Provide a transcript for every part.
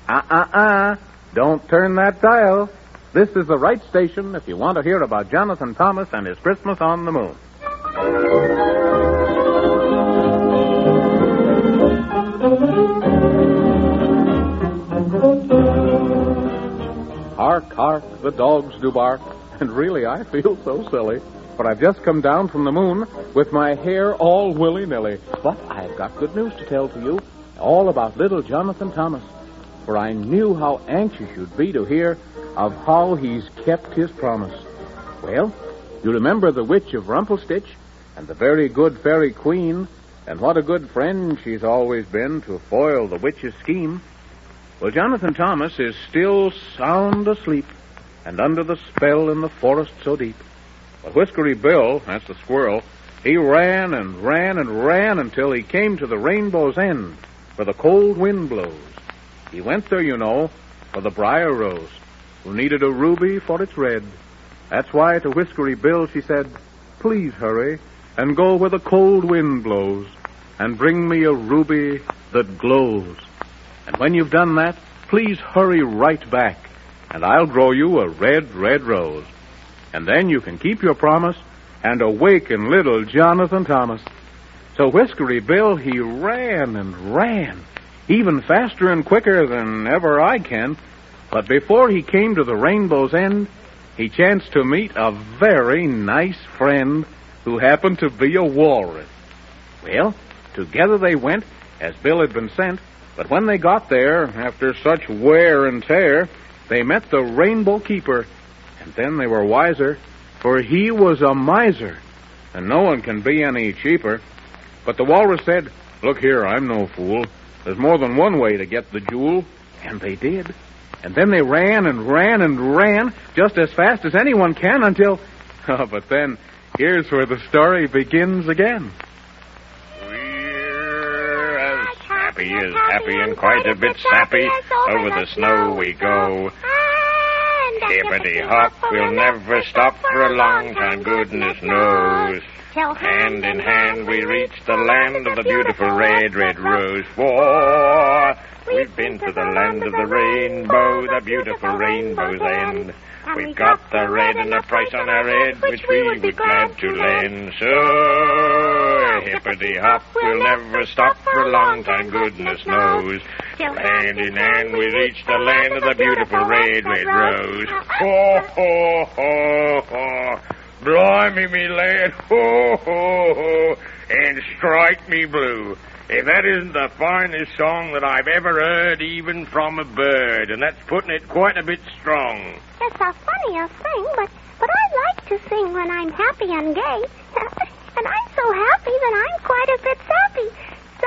Don't turn that dial. This is the right station if you want to hear about Jonathan Thomas and his Christmas on the Moon. Hark, hark, the dogs do bark. And really, I feel so silly. For I've just come down from the moon with my hair all willy-nilly. But I've got good news to tell to you, all about little Jonathan Thomas. For I knew how anxious you'd be to hear of how he's kept his promise. Well, you remember the witch of Rumpelstitch and the very good fairy queen, and what a good friend she's always been to foil the witch's scheme. Well, Jonathan Thomas is still sound asleep and under the spell in the forest so deep. But Whiskery Bill, that's the squirrel, he ran and ran and ran until he came to the rainbow's end where the cold wind blows. He went there, you know, for the briar rose, who needed a ruby for its red. That's why to Whiskery Bill she said, "Please hurry and go where the cold wind blows and bring me a ruby that glows. And when you've done that, please hurry right back, and I'll grow you a red, red rose. And then you can keep your promise and awaken little Jonathan Thomas." So Whiskery Bill, he ran and ran, even faster and quicker than ever I can. But before he came to the rainbow's end, he chanced to meet a very nice friend who happened to be a walrus. Well, together they went, as Bill had been sent. But when they got there, after such wear and tear, they met the Rainbow Keeper. And then they were wiser, for he was a miser, and no one can be any cheaper. But the walrus said, "Look here, I'm no fool. There's more than one way to get the jewel." And they did. And then they ran and ran and ran, just as fast as anyone can until... Oh, but then, here's where the story begins again. We're as happy and quite a bit sappy. Over the snow we go. Hippity-hop, we'll never stop for a long time, goodness knows. Hand in hand we reach the land of the beautiful red, red rose. For we've been to the land of the rainbow, the beautiful rainbow's end. We've got the red and the price on our head, which we would be glad to lend. So, hippity-hop, we'll never stop for a long time, goodness knows. Hand in hand we reach the land of the beautiful red, red rose. Ho, ho, ho, ho. Blimey, me lad, ho, ho, ho, and strike me blue. If that isn't the finest song that I've ever heard, even from a bird, and that's putting it quite a bit strong. It's the funniest thing, but I like to sing when I'm happy and gay. And I'm so happy that I'm quite a bit sappy. So,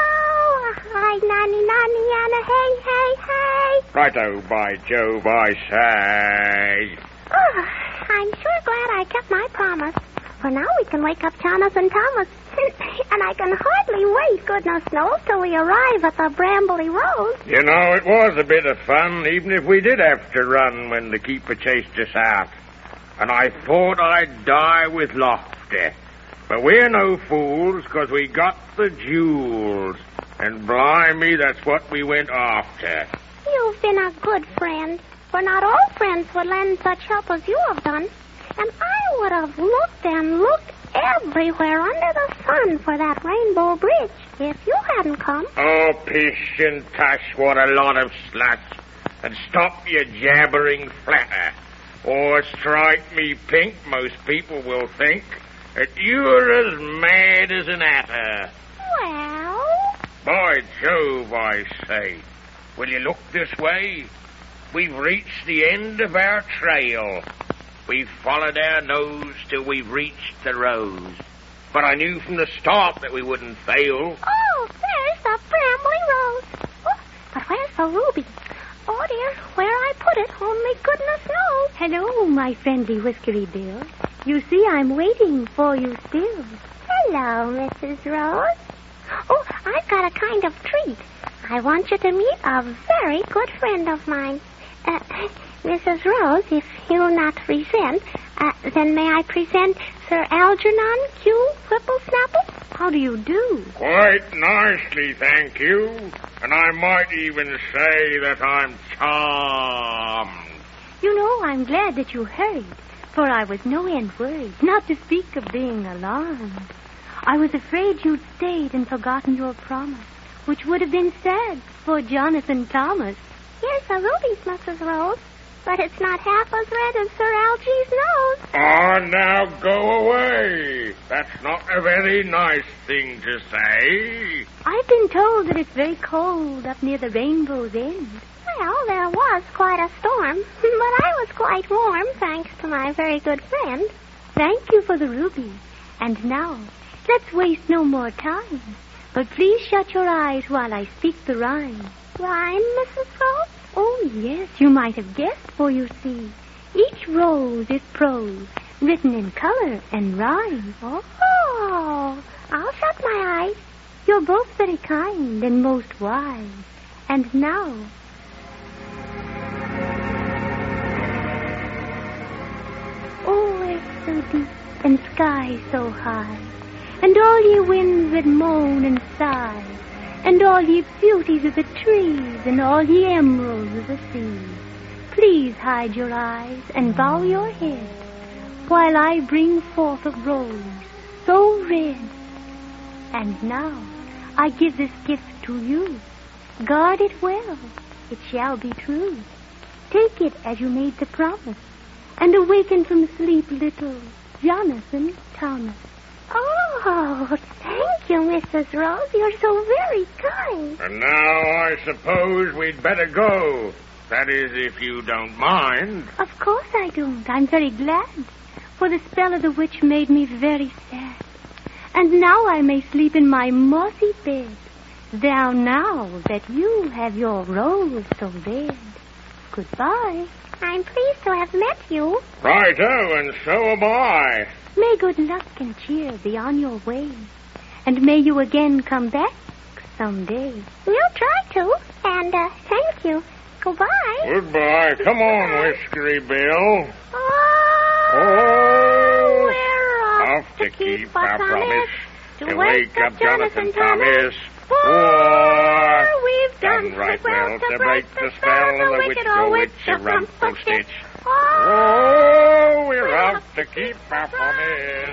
hi, nanny, nanny, and a hey, hey, hey. Righto, by Jove, I say. Oh, I'm sure glad I kept my promise. For now we can wake up Jonathan Thomas. And I can hardly wait, goodness knows, till we arrive at the Brambly Rose. You know, it was a bit of fun, even if we did have to run when the keeper chased us out. And I thought I'd die with laughter. But we're no fools, 'cause we got the jewels. And blimey, that's what we went after. You've been a good friend, for not all friends would lend such help as you have done. And I would have looked and looked everywhere under the sun for that rainbow bridge if you hadn't come. Oh, pish and tush, what a lot of sluts. And stop your jabbering flatter. Or strike me pink, most people will think that you're as mad as an atter. Well? By Jove, I say. Will you look this way? We've reached the end of our trail. We've followed our nose till we've reached the rose. But I knew from the start that we wouldn't fail. Oh, there's the Brambly Rose. Oh, but where's the ruby? Oh, dear, where I put it, only goodness knows. Hello, my friendly Whiskery Bill. You see, I'm waiting for you still. Hello, Mrs. Rose. Oh, I've got a kind of treat. I want you to meet a very good friend of mine. Mrs. Rose, if you'll not resent, then may I present Sir Algernon Q. Whipplesnapple. How do you do? Quite nicely, thank you. And I might even say that I'm charmed. You know, I'm glad that you hurried, for I was no end worried, not to speak of being alarmed. I was afraid you'd stayed and forgotten your promise, which would have been sad for Jonathan Thomas. Here's the rubies, Mrs. Rose. But it's not half as red as Sir Algy's nose. Ah, now go away. That's not a very nice thing to say. I've been told that it's very cold up near the rainbow's end. Well, there was quite a storm, but I was quite warm, thanks to my very good friend. Thank you for the ruby. And now, let's waste no more time. But please shut your eyes while I speak the rhyme. Rhyme, Mrs. Rose? Oh, yes, you might have guessed, for you see, each rose is prose, written in color and rhyme. Oh, I'll shut my eyes. You're both very kind and most wise. And now... Oh, earth so deep and sky so high, and all ye winds that moan and sigh, and all ye beauties of the trees, and all ye emeralds of the sea, please hide your eyes and bow your head, while I bring forth a rose so red. And now I give this gift to you. Guard it well, it shall be true. Take it as you made the promise, and awaken from sleep little Jonathan Thomas. Oh, thank you, Mrs. Rose. You're so very kind. And now I suppose we'd better go. That is, if you don't mind. Of course I don't. I'm very glad, for the spell of the witch made me very sad. And now I may sleep in my mossy bed, down now that you have your rose so red. Goodbye. I'm pleased to have met you. Righto, and so am I. May good luck and cheer be on your way, and may you again come back someday. We'll try to, and thank you. Goodbye. Goodbye. Come on, Whiskery Bill. Oh, we're off to keep our promise to wake up Jonathan Thomas. For we've done right well to break the spell of the wicked old witch of Rumpelstiltskin. Oh, we're off to keep our promise.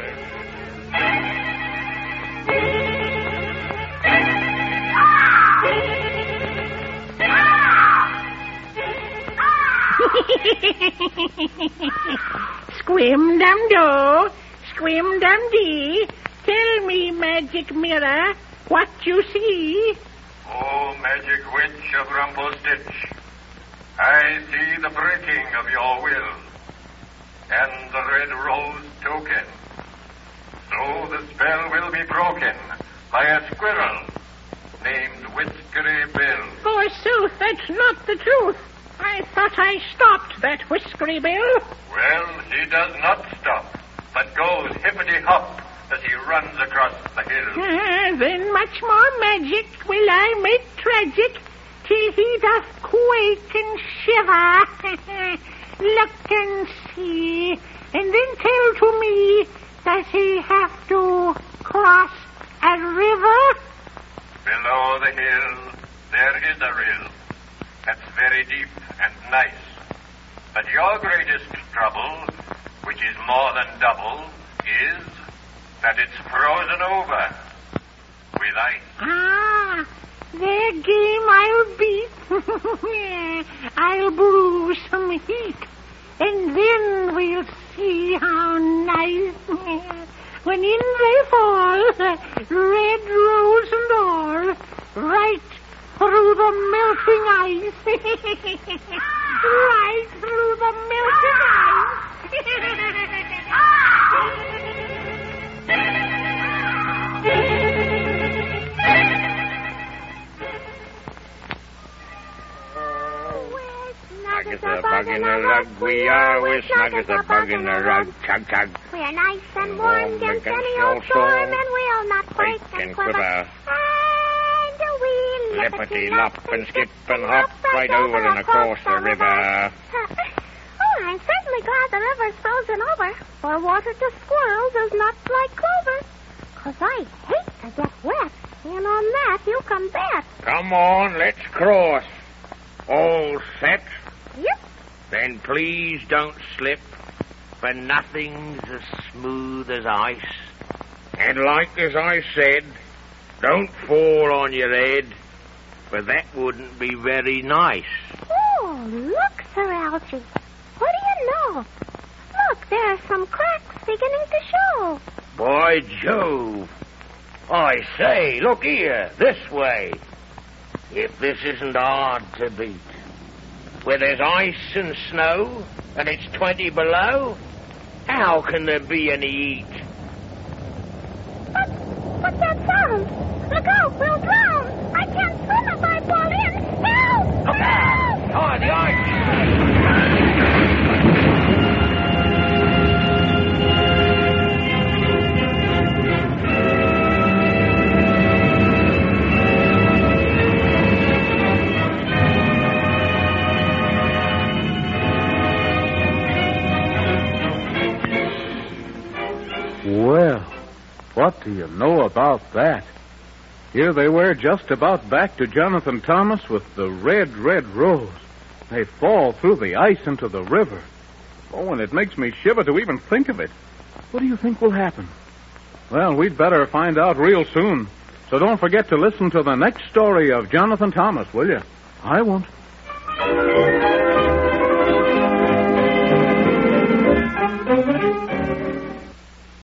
Squim-dum-do, squim-dum-dee, tell me, magic mirror, what you see. Oh, magic witch of Rumpelstiltskin, I see the breaking of your will and the red rose token. So the spell will be broken by a squirrel named Whiskery Bill. Forsooth, that's not the truth. I thought I stopped that Whiskery Bill. Well, he does not stop, but goes hippity-hop as he runs across the hill. Then much more magic will I make tragic, till he doth quake and shiver. Look and see, and then tell to me, does he have to cross a river? Below the hill, there is a rill. That's very deep and nice. But your greatest trouble, which is more than double, is that it's frozen over with ice. Ah, their game I'll beat. I'll brew some heat, and then we'll see how nice. When in they fall, red rose and all, right through the melting ice. Right through the melting Snug as a bug in a rug, we are. We're snug as a bug in a rug. Chug, chug. We're nice and warm against any old storm, and we'll not break and quiver. And we lippity-lop and skip and hop right over and across the river. Oh, I'm certainly glad the river's frozen over, for water to squirrels is not like clover. 'Cause I hate to get wet, and on that you can bet. Come on, let's cross. All set? Yep. Then please don't slip, for nothing's as smooth as ice. And like as I said, don't fall on your head, for that wouldn't be very nice. Oh, look, Sir Algy. What do you know? Look, there are some cracks beginning to show. By Jove! I say, look here, this way. If this isn't hard to beat. Where there's ice and snow, and it's 20 below, how can there be any heat? What's that sound? Look out, we'll drown. I can't swim if I fall in. Help! Look out! Oh, the ice! Well, what do you know about that? Here they were just about back to Jonathan Thomas with the red, red rose. They fall through the ice into the river. Oh, and it makes me shiver to even think of it. What do you think will happen? Well, we'd better find out real soon. So don't forget to listen to the next story of Jonathan Thomas, will you? I won't.